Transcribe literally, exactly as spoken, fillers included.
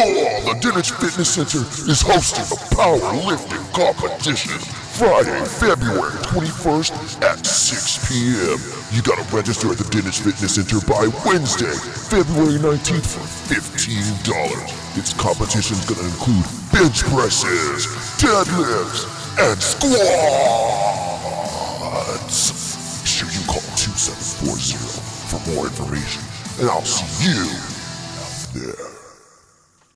Oh, the Dinich Fitness Center is hosting a powerlifting competition Friday, February twenty-first at six p.m. You gotta register at the Dinich Fitness Center by Wednesday, February nineteenth for fifteen dollars. This competition's gonna include bench presses, deadlifts, and squats. Make sure you call two seven four zero for more information, and I'll see you out there.